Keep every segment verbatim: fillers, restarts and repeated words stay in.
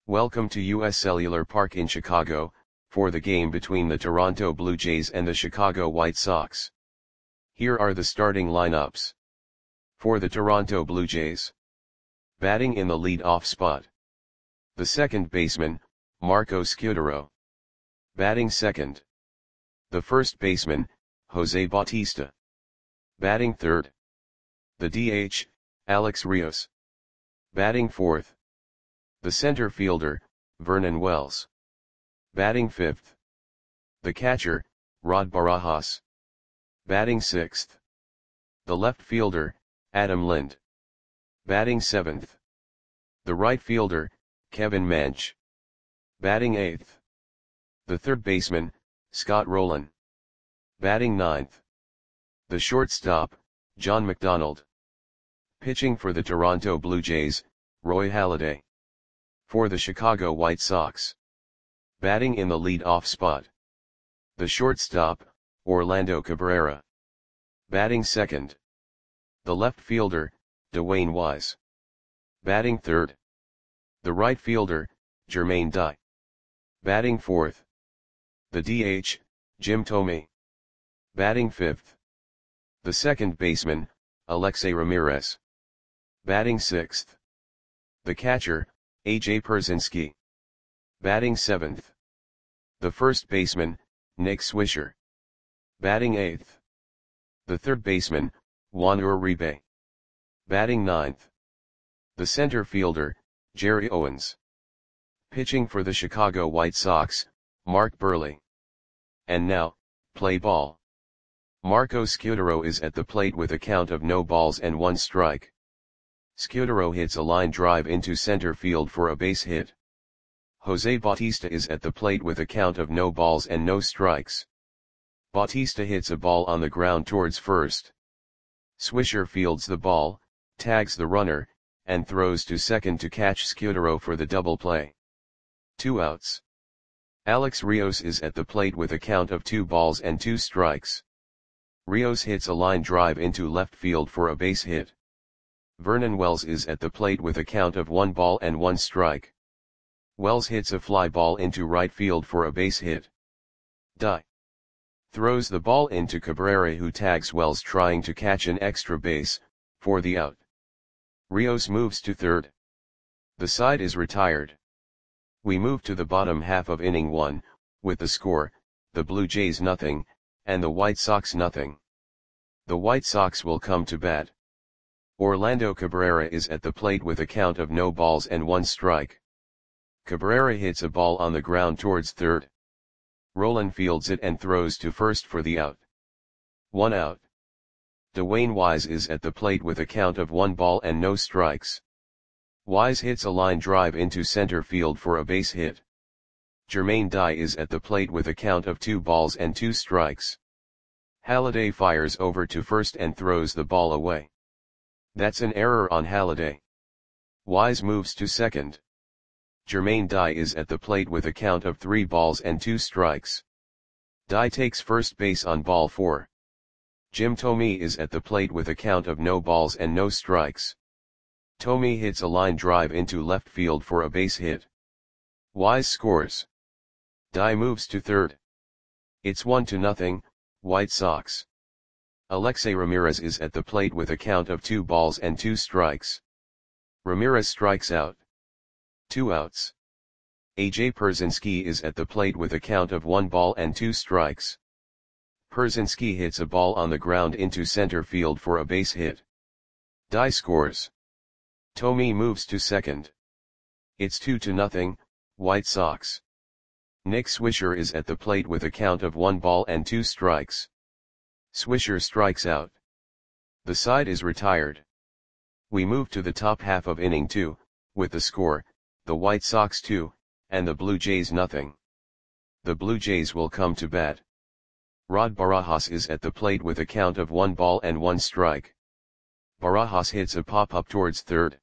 Welcome to U S Cellular Park in Chicago, for the game between the Toronto Blue Jays and the Chicago White Sox. Here are the starting lineups. For the Toronto Blue Jays. Batting in the lead-off spot. The second baseman, Marco Scutaro. Batting second. The first baseman, Jose Bautista. Batting third. The D H, Alex Rios. Batting fourth. The center fielder, Vernon Wells. Batting fifth. The catcher, Rod Barajas. Batting sixth. The left fielder, Adam Lind. Batting seventh. The right fielder, Kevin Mench. Batting eighth. The third baseman, Scott Rolen. Batting ninth. The shortstop, John McDonald. Pitching for the Toronto Blue Jays, Roy Halladay. For the Chicago White Sox. Batting in the lead-off spot. The shortstop, Orlando Cabrera. Batting second. The left fielder, Dwayne Wise. Batting third. The right fielder, Jermaine Dye. Batting fourth. The D H, Jim Thome. Batting fifth. The second baseman, Alexei Ramirez. Batting sixth. The catcher, A J Pierzynski. Batting seventh. The first baseman, Nick Swisher. Batting eighth. The third baseman, Juan Uribe. Batting ninth. The center fielder, Jerry Owens. Pitching for the Chicago White Sox, Mark Buehrle. And now, play ball. Marco Scutaro is at the plate with a count of no balls and one strike. Scutaro hits a line drive into center field for a base hit. Jose Bautista is at the plate with a count of no balls and no strikes. Bautista hits a ball on the ground towards first. Swisher fields the ball, tags the runner, and throws to second to catch Scutaro for the double play. Two outs. Alex Rios is at the plate with a count of two balls and two strikes. Rios hits a line drive into left field for a base hit. Vernon Wells is at the plate with a count of one ball and one strike. Wells hits a fly ball into right field for a base hit. Dye throws the ball into Cabrera, who tags Wells trying to catch an extra base, for the out. Rios moves to third. The side is retired. We move to the bottom half of inning one, with the score, the Blue Jays nothing, and the White Sox nothing. The White Sox will come to bat. Orlando Cabrera is at the plate with a count of no balls and one strike. Cabrera hits a ball on the ground towards third. Rolen fields it and throws to first for the out. One out. Dwayne Wise is at the plate with a count of one ball and no strikes. Wise hits a line drive into center field for a base hit. Jermaine Dye is at the plate with a count of two balls and two strikes. Halladay fires over to first and throws the ball away. That's an error on Halladay. Wise moves to second. Jermaine Dye is at the plate with a count of three balls and two strikes. Dye takes first base on ball four. Jim Thome is at the plate with a count of no balls and no strikes. Thome hits a line drive into left field for a base hit. Wise scores. Dye moves to third. It's one to nothing, White Sox. Alexei Ramirez is at the plate with a count of two balls and two strikes. Ramirez strikes out. Two outs. A J Pierzynski is at the plate with a count of one ball and two strikes. Pierzynski hits a ball on the ground into center field for a base hit. Dye scores. Thome moves to second. It's two to nothing, White Sox. Nick Swisher is at the plate with a count of one ball and two strikes. Swisher strikes out. The side is retired. We move to the top half of inning two, with the score, the White Sox two, and the Blue Jays nothing. The Blue Jays will come to bat. Rod Barajas is at the plate with a count of one ball and one strike. Barajas hits a pop-up towards third.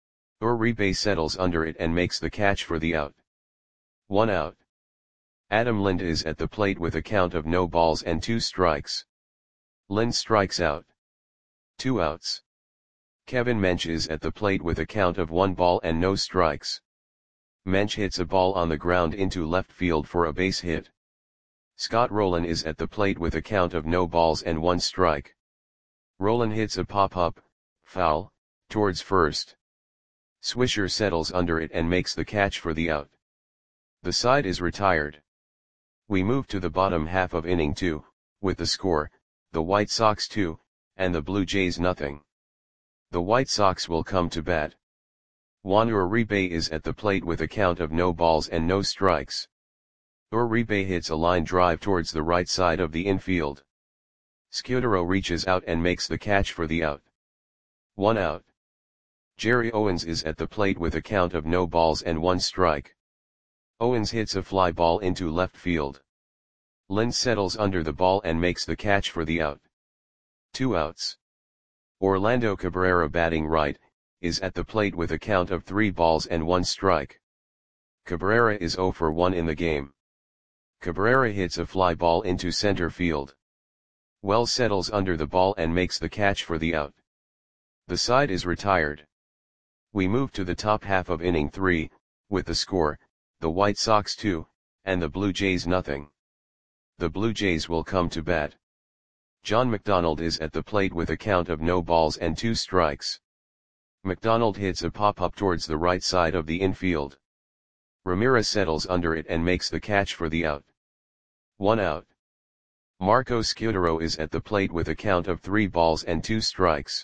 Uribe settles under it and makes the catch for the out. One out. Adam Lind is at the plate with a count of no balls and two strikes. Lind strikes out. Two outs. Kevin Mench is at the plate with a count of one ball and no strikes. Mensch hits a ball on the ground into left field for a base hit. Scott Rolen is at the plate with a count of no balls and one strike. Rolen hits a pop-up, foul, towards first. Swisher settles under it and makes the catch for the out. The side is retired. We move to the bottom half of inning two, with the score, the White Sox two, and the Blue Jays nothing. The White Sox will come to bat. Juan Uribe is at the plate with a count of no balls and no strikes. Uribe hits a line drive towards the right side of the infield. Scudero reaches out and makes the catch for the out. One out. Jerry Owens is at the plate with a count of no balls and one strike. Owens hits a fly ball into left field. Lind settles under the ball and makes the catch for the out. Two outs. Orlando Cabrera, batting right, is at the plate with a count of three balls and one strike. Cabrera is zero for one in the game. Cabrera hits a fly ball into center field. Wells settles under the ball and makes the catch for the out. The side is retired. We move to the top half of inning three, with the score, the White Sox two, and the Blue Jays nothing. The Blue Jays will come to bat. John McDonald is at the plate with a count of no balls and two strikes. McDonald hits a pop-up towards the right side of the infield. Ramirez settles under it and makes the catch for the out. One out. Marco Scudero is at the plate with a count of three balls and two strikes.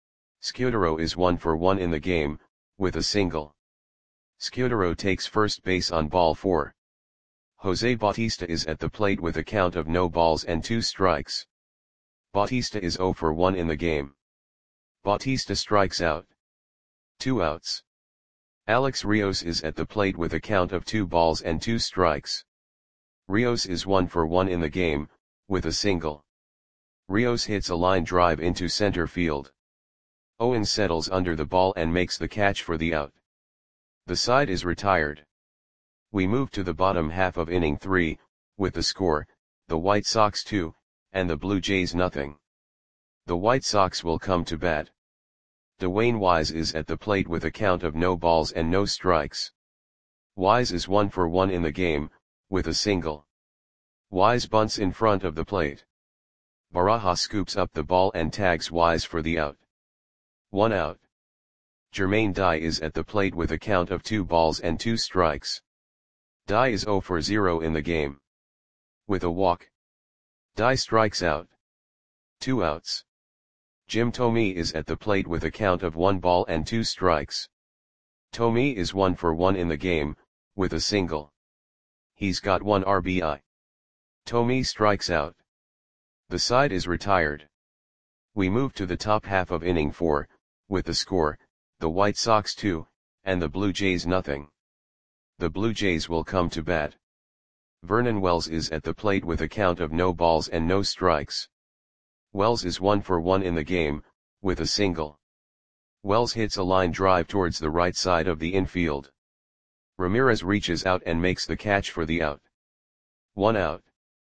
Scudero is one for one in the game, with a single. Scudero takes first base on ball four. Jose Bautista is at the plate with a count of no balls and two strikes. Bautista is zero for one in the game. Bautista strikes out. Two outs. Alex Rios is at the plate with a count of two balls and two strikes. Rios is one for one in the game, with a single. Rios hits a line drive into center field. Owens settles under the ball and makes the catch for the out. The side is retired. We move to the bottom half of inning three, with the score, the White Sox two, and the Blue Jays nothing. The White Sox will come to bat. Dwayne Wise is at the plate with a count of no balls and no strikes. Wise is one for one in the game, with a single. Wise bunts in front of the plate. Barajas scoops up the ball and tags Wise for the out. One out. Jermaine Dye is at the plate with a count of two balls and two strikes. Dye is zero for zero in the game. With a walk. Dye strikes out. Two outs. Jim Thome is at the plate with a count of one ball and two strikes. Thome is one for one in the game, with a single. He's got one R B I. Thome strikes out. The side is retired. We move to the top half of inning four, with the score, the White Sox two, and the Blue Jays nothing. The Blue Jays will come to bat. Vernon Wells is at the plate with a count of no balls and no strikes. Wells is one for one in the game, with a single. Wells hits a line drive towards the right side of the infield. Ramirez reaches out and makes the catch for the out. One out.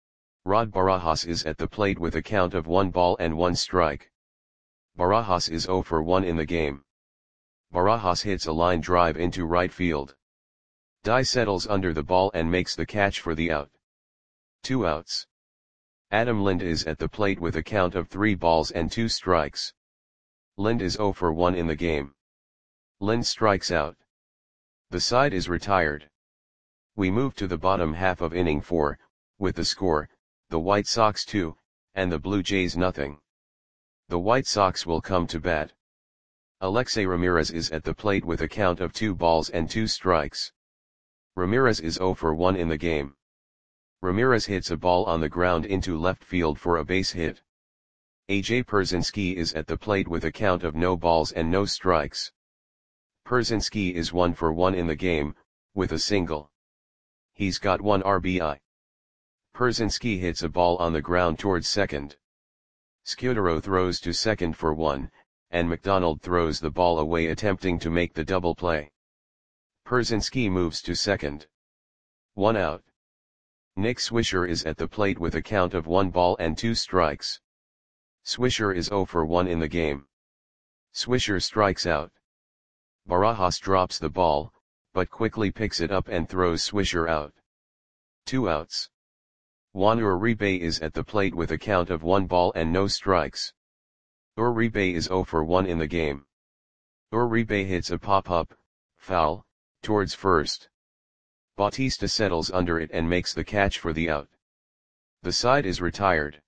Rod Barajas is at the plate with a count of one ball and one strike. Barajas is zero for one in the game. Barajas hits a line drive into right field. Dye settles under the ball and makes the catch for the out. Two outs. Adam Lind is at the plate with a count of three balls and two strikes. Lind is zero for one in the game. Lind strikes out. The side is retired. We move to the bottom half of inning four, with the score, the White Sox two, and the Blue Jays nothing. The White Sox will come to bat. Alexei Ramirez is at the plate with a count of two balls and two strikes. Ramirez is zero for one in the game. Ramirez hits a ball on the ground into left field for a base hit. A J Pierzynski is at the plate with a count of no balls and no strikes. Pierzynski is one for one in the game, with a single. He's got one R B I. Pierzynski hits a ball on the ground towards second. Scudero throws to second for one, and McDonald throws the ball away attempting to make the double play. Pierzynski moves to second. One out. Nick Swisher is at the plate with a count of one ball and two strikes. Swisher is zero for one in the game. Swisher strikes out. Barajas drops the ball, but quickly picks it up and throws Swisher out. Two outs. Juan Uribe is at the plate with a count of one ball and no strikes. Uribe is zero for one in the game. Uribe hits a pop-up, foul, towards first. Bautista settles under it and makes the catch for the out. The side is retired.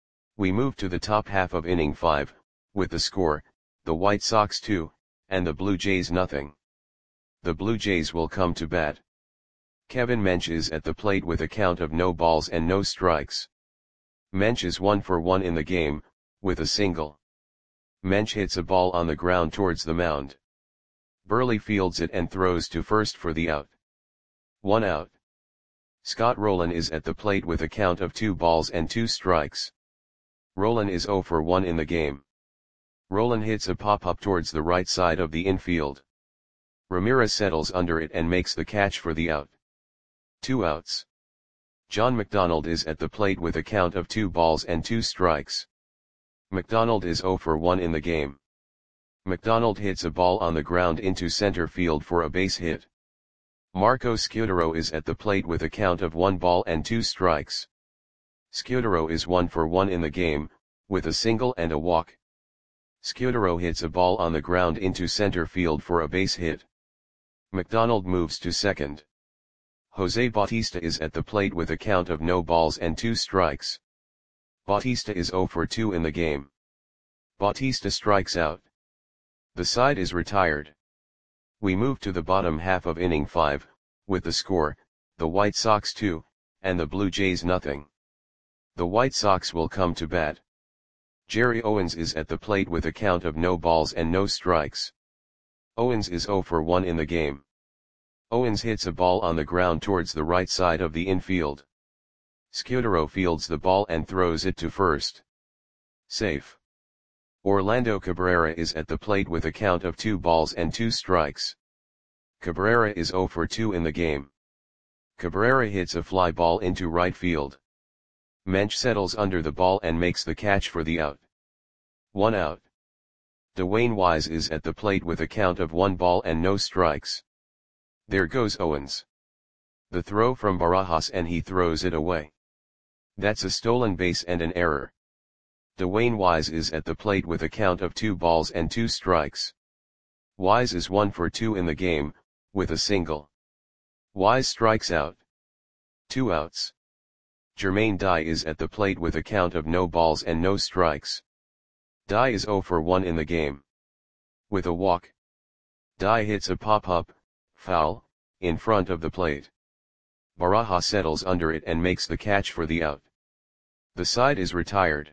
We move to the top half of inning five, with the score, the White Sox two, and the Blue Jays nothing. The Blue Jays will come to bat. Kevin Mench is at the plate with a count of no balls and no strikes. Mench is one for one in the game, with a single. Mench hits a ball on the ground towards the mound. Burley fields it and throws to first for the out. One out. Scott Rolen is at the plate with a count of two balls and two strikes. Rolen is zero for one in the game. Rolen hits a pop-up towards the right side of the infield. Ramirez settles under it and makes the catch for the out. Two outs. John McDonald is at the plate with a count of two balls and two strikes. McDonald is zero for one in the game. McDonald hits a ball on the ground into center field for a base hit. Marco Scutaro is at the plate with a count of one ball and two strikes. Scutaro is one for one in the game, with a single and a walk. Scutaro hits a ball on the ground into center field for a base hit. McDonald moves to second. Jose Bautista is at the plate with a count of no balls and two strikes. Bautista is zero for two in the game. Bautista strikes out. The side is retired. We move to the bottom half of inning five, with the score, the White Sox two, and the Blue Jays nothing. The White Sox will come to bat. Jerry Owens is at the plate with a count of no balls and no strikes. Owens is zero for one in the game. Owens hits a ball on the ground towards the right side of the infield. Scutaro fields the ball and throws it to first. Safe. Orlando Cabrera is at the plate with a count of two balls and two strikes. Cabrera is zero for two in the game. Cabrera hits a fly ball into right field. Mench settles under the ball and makes the catch for the out. One out. Dwayne Wise is at the plate with a count of one ball and no strikes. There goes Owens. The throw from Barajas and he throws it away. That's a stolen base and an error. Dwayne Wise is at the plate with a count of two balls and two strikes. Wise is one for two in the game, with a single. Wise strikes out. Two outs. Jermaine Dye is at the plate with a count of no balls and no strikes. Dye is zero for one in the game. With a walk. Dye hits a pop-up, foul, in front of the plate. Barajas settles under it and makes the catch for the out. The side is retired.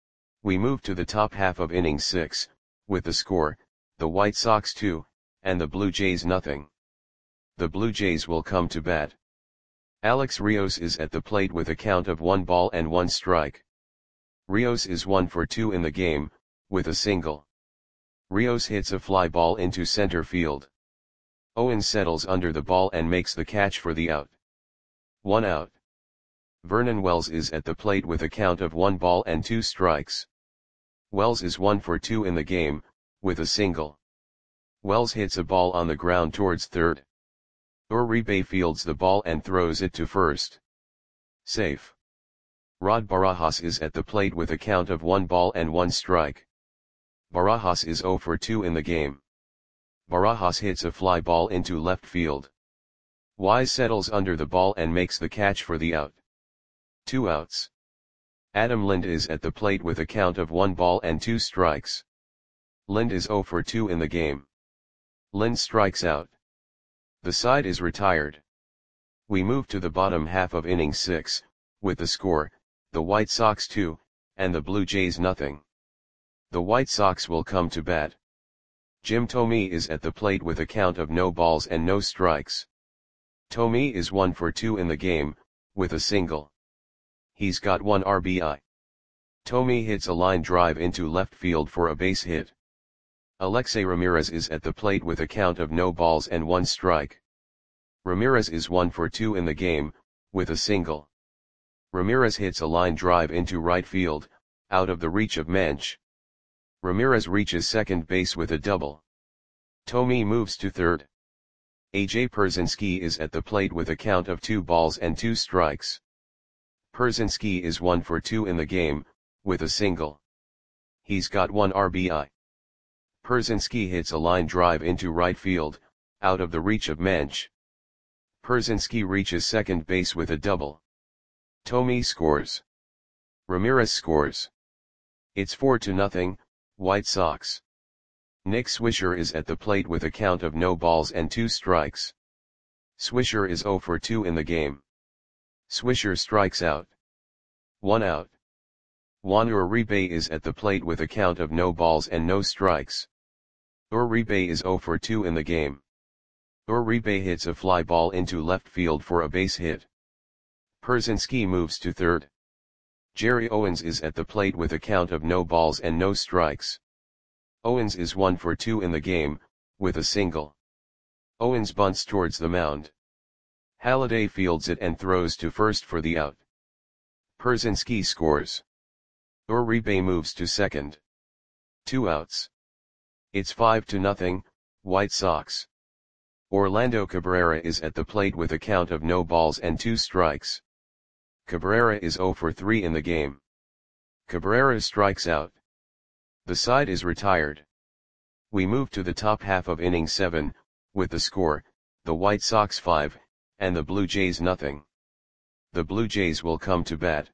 We move to the top half of inning six, with the score, the White Sox two, and the Blue Jays nothing. The Blue Jays will come to bat. Alex Rios is at the plate with a count of one ball and one strike. Rios is one for two in the game, with a single. Rios hits a fly ball into center field. Owens settles under the ball and makes the catch for the out. One out. Vernon Wells is at the plate with a count of one ball and two strikes. Wells is one for two in the game, with a single. Wells hits a ball on the ground towards third. Uribe fields the ball and throws it to first. Safe. Rod Barajas is at the plate with a count of one ball and one strike. Barajas is zero for two in the game. Barajas hits a fly ball into left field. Wise settles under the ball and makes the catch for the out. Two outs. Adam Lind is at the plate with a count of one ball and two strikes. Lind is zero for two in the game. Lind strikes out. The side is retired. We move to the bottom half of inning six, with the score, the White Sox two, and the Blue Jays nothing. The White Sox will come to bat. Jim Thome is at the plate with a count of no balls and no strikes. Thome is one for two in the game, with a single. He's got one R B I. Thome hits a line drive into left field for a base hit. Alexei Ramirez is at the plate with a count of no balls and one strike. Ramirez is one for two in the game, with a single. Ramirez hits a line drive into right field, out of the reach of Mench. Ramirez reaches second base with a double. Thome moves to third. A J Pierzynski is at the plate with a count of two balls and two strikes. Pierzynski is one for two in the game, with a single. He's got one R B I. Pierzynski hits a line drive into right field, out of the reach of Mensch. Pierzynski reaches second base with a double. Thome scores. Ramirez scores. It's four to nothing, White Sox. Nick Swisher is at the plate with a count of no balls and two strikes. Swisher is zero for two in the game. Swisher strikes out. One out. Juan Uribe is at the plate with a count of no balls and no strikes. Uribe is zero for two in the game. Uribe hits a fly ball into left field for a base hit. Pierzynski moves to third. Jerry Owens is at the plate with a count of no balls and no strikes. Owens is one for two in the game, with a single. Owens bunts towards the mound. Halladay fields it and throws to first for the out. Pierzynski scores. Uribe moves to second. Two outs. It's five to nothing, White Sox. Orlando Cabrera is at the plate with a count of no balls and two strikes. Cabrera is zero for three in the game. Cabrera strikes out. The side is retired. We move to the top half of inning seven, with the score, the White Sox five, and the Blue Jays nothing. The Blue Jays will come to bat.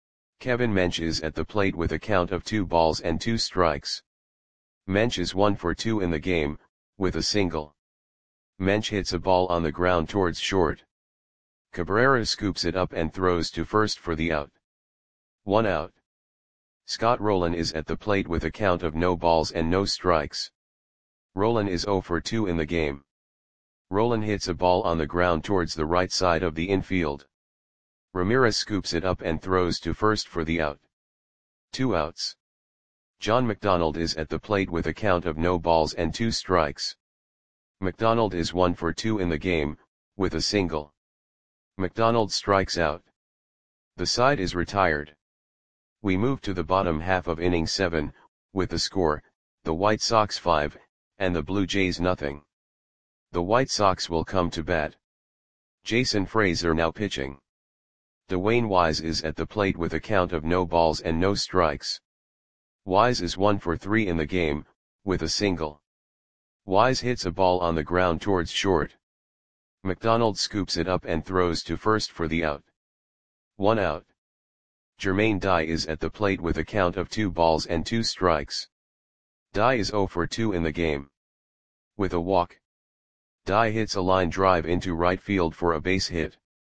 Kevin Mensch is at the plate with a count of two balls and two strikes. Mensch is one for two in the game, with a single. Mensch hits a ball on the ground towards short. Cabrera scoops it up and throws to first for the out. One out. Scott Rolen is at the plate with a count of no balls and no strikes. Rolen is zero for two in the game. Rolen hits a ball on the ground towards the right side of the infield. Ramirez scoops it up and throws to first for the out. Two outs. John McDonald is at the plate with a count of no balls and two strikes. McDonald is one for two in the game, with a single. McDonald strikes out. The side is retired. We move to the bottom half of inning seven, with the score, the White Sox five, and the Blue Jays nothing. The White Sox will come to bat. Jason Frazier now pitching. Dwayne Wise is at the plate with a count of no balls and no strikes. Wise is one for three in the game, with a single. Wise hits a ball on the ground towards short. McDonald scoops it up and throws to first for the out. One out. Jermaine Dye is at the plate with a count of two balls and two strikes. Dye is zero for two in the game. With a walk. Dye hits a line drive into right field for a base hit.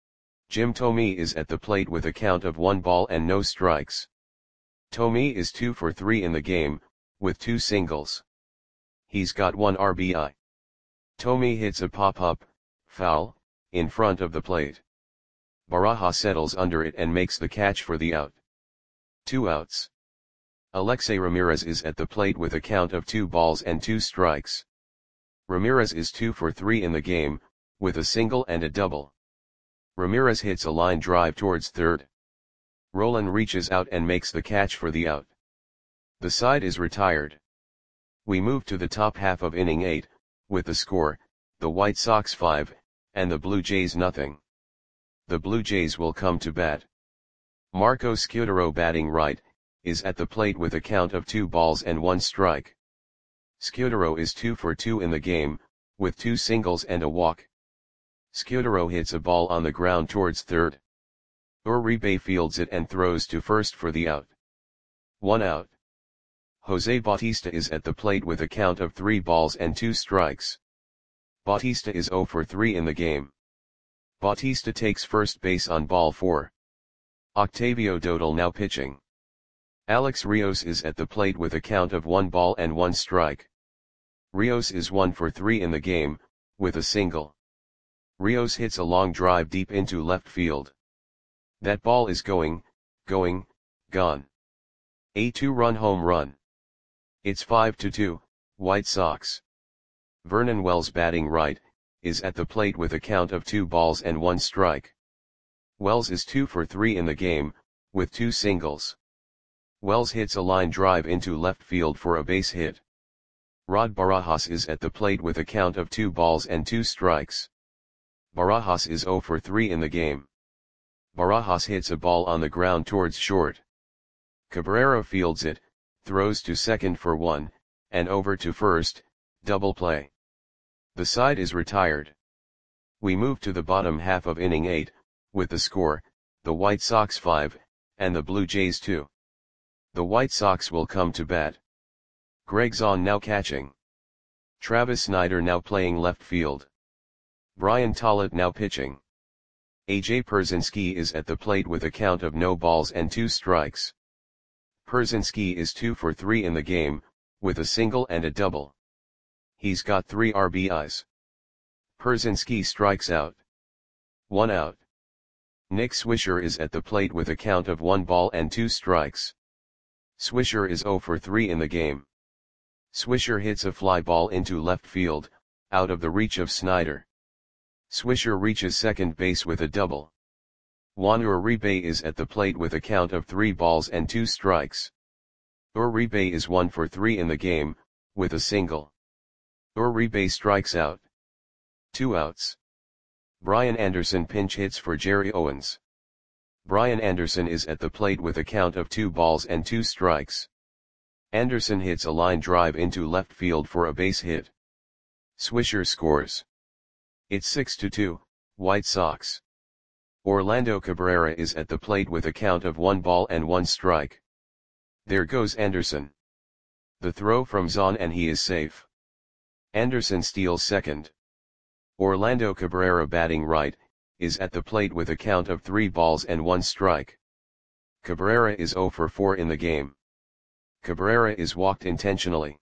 Jim Thome is at the plate with a count of one ball and no strikes. Thome is two for three in the game, with two singles. He's got one R B I. Thome hits a pop-up, foul, in front of the plate. Baraja settles under it and makes the catch for the out. Two outs. Alexei Ramirez is at the plate with a count of two balls and two strikes. Ramirez is two for three in the game, with a single and a double. Ramirez hits a line drive towards third. Rolen reaches out and makes the catch for the out. The side is retired. We move to the top half of inning eight, with the score, the White Sox five, and the Blue Jays nothing. The Blue Jays will come to bat. Marco Scutaro batting right, is at the plate with a count of two balls and one strike. Scutaro is two for two in the game, with two singles and a walk. Scutaro hits a ball on the ground towards third. Uribe fields it and throws to first for the out. One out. Jose Bautista is at the plate with a count of three balls and two strikes. Bautista is zero for three in the game. Bautista takes first base on ball four. Octavio Dodal now pitching. Alex Rios is at the plate with a count of one ball and one strike. Rios is one for three in the game, with a single. Rios hits a long drive deep into left field. That ball is going, going, gone. A two-run home run. It's five to two, White Sox. Vernon Wells batting right, is at the plate with a count of two balls and one strike. Wells is two for three in the game, with two singles. Wells hits a line drive into left field for a base hit. Rod Barajas is at the plate with a count of two balls and two strikes. Barajas is zero for three in the game. Barajas hits a ball on the ground towards short. Cabrera fields it, throws to second for one, and over to first, double play. The side is retired. We move to the bottom half of inning eight, with the score, the White Sox five, and the Blue Jays two. The White Sox will come to bat. Greg Zaun now catching. Travis Snider now playing left field. Brian Tollett now pitching. A J Pierzynski is at the plate with a count of no balls and two strikes. Pierzynski is two for three in the game, with a single and a double. He's got three R B Is. Pierzynski strikes out. One out. Nick Swisher is at the plate with a count of one ball and two strikes. Swisher is zero for three in the game. Swisher hits a fly ball into left field, out of the reach of Snider. Swisher reaches second base with a double. Juan Uribe is at the plate with a count of three balls and two strikes. Uribe is one for three in the game, with a single. Uribe strikes out. Two outs. Brian Anderson pinch hits for Jerry Owens. Brian Anderson is at the plate with a count of two balls and two strikes. Anderson hits a line drive into left field for a base hit. Swisher scores. It's six to two, White Sox. Orlando Cabrera is at the plate with a count of one ball and one strike. There goes Anderson. The throw from Zaun and he is safe. Anderson steals second. Orlando Cabrera batting right, is at the plate with a count of three balls and one strike. Cabrera is zero for four in the game. Cabrera is walked intentionally.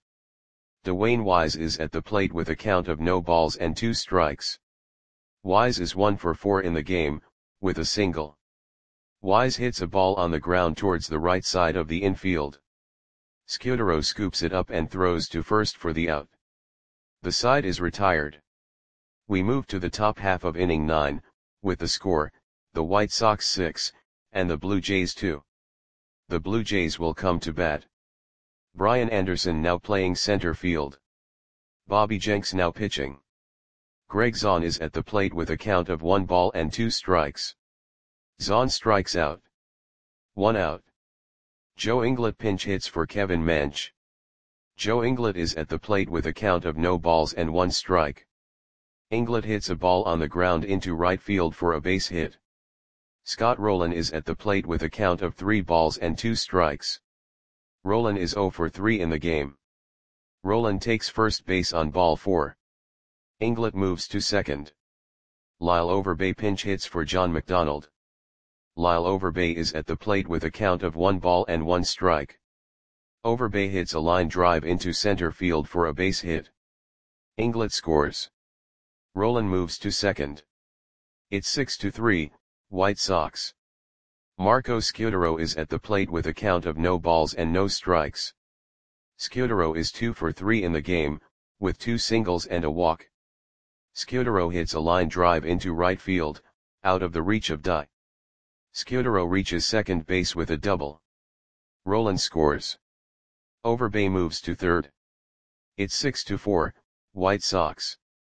Dwayne Wise is at the plate with a count of no balls and two strikes. Wise is one for four in the game, with a single. Wise hits a ball on the ground towards the right side of the infield. Scudero scoops it up and throws to first for the out. The side is retired. We move to the top half of inning nine, with the score, the White Sox six, and the Blue Jays two. The Blue Jays will come to bat. Brian Anderson now playing center field. Bobby Jenks now pitching. Greg Zaun is at the plate with a count of one ball and two strikes. Zaun strikes out. One out. Joe Inglet pinch hits for Kevin Mench. Joe Inglet is at the plate with a count of no balls and one strike. Inglet hits a ball on the ground into right field for a base hit. Scott Rowland is at the plate with a count of three balls and two strikes. Rowland is zero for three in the game. Rowland takes first base on ball four. Inglet moves to second. Lyle Overbay pinch hits for John McDonald. Lyle Overbay is at the plate with a count of one ball and one strike. Overbay hits a line drive into center field for a base hit. Inglet scores. Rowland moves to second. It's six to three, White Sox. Marco Scudero is at the plate with a count of no balls and no strikes. Scudero is two for three in the game, with two singles and a walk. Scudero hits a line drive into right field, out of the reach of Dye. Scudero reaches second base with a double. Rowland scores. Overbay moves to third. It's six to four, White Sox.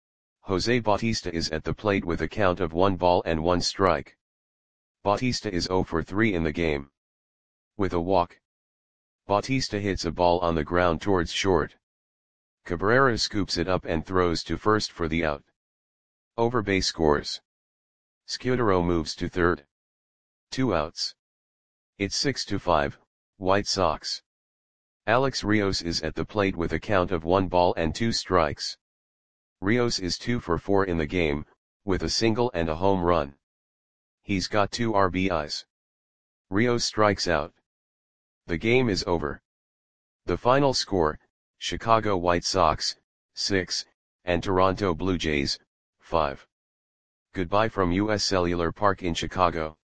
Jose Bautista is at the plate with a count of one ball and one strike. Bautista is zero for three in the game. With a walk. Bautista hits a ball on the ground towards short. Cabrera scoops it up and throws to first for the out. Overbay scores. Scudero moves to third. Two outs. It's six to five, White Sox. Alex Rios is at the plate with a count of one ball and two strikes. Rios is two for four in the game, with a single and a home run. He's got two R B Is. Rios strikes out. The game is over. The final score, Chicago White Sox, six, and Toronto Blue Jays, five. Goodbye from U S Cellular Park in Chicago.